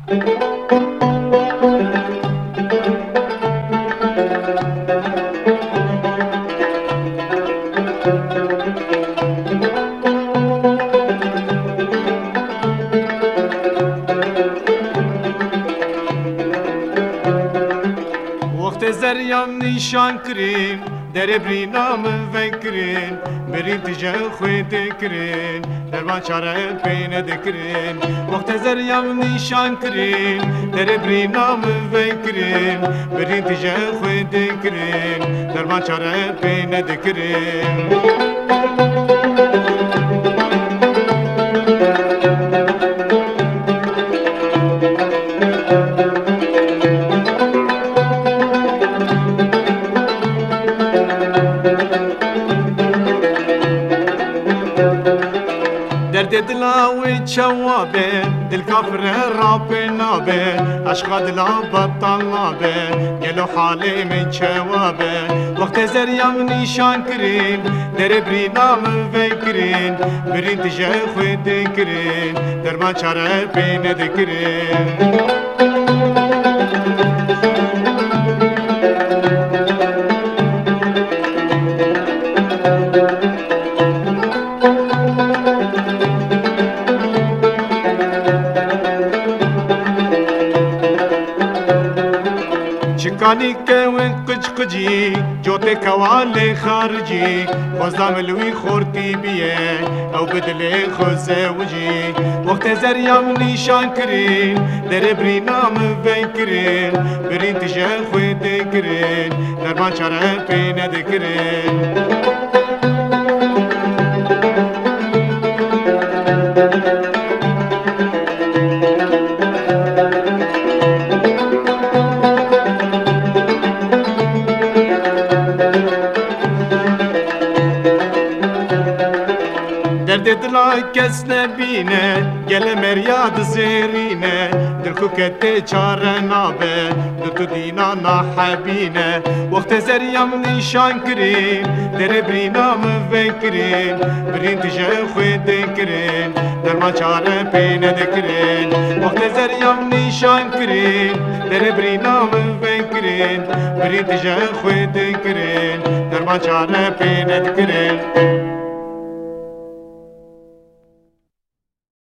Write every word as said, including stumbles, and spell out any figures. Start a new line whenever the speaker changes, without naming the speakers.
زریام نیشان کرین در برینام فکرین برین تجا خوید کرین در ما چاره پین دکرین وقت زریام نیشان کرین در برینام فکرین برین تجا خوید کرین در ما چاره پین دکرین درد دلاوي تشوابه دل كافر راب نابه عشق دلا بطل نابه قالوا حالي من شوابه وقت زريام نيشان كرين در برينا من فكرين برين تجا خويد كرين در ما چاره بين ذكرين شکانی که ون کچ کجی جوته کواله خارجی خوزام لوی خورتی بیه او بدل خوزه وجی وقت زریام نیشان کرین در برینام فکرین برین تجا خوید کرین در ما چاره پین دکرین درد دلا کس نبینه گل مریاد زیرینه دل کو کته چاره نابه دو تو دینا نحبینه وقت زریم نیشان کرین در برینام فکرین برین تجا خوید کرین در ما چاره پین دکرین وقت زریم نیشان کرین در برینام فکرین برین تجا خوید کرین در ما چاره پین دکرین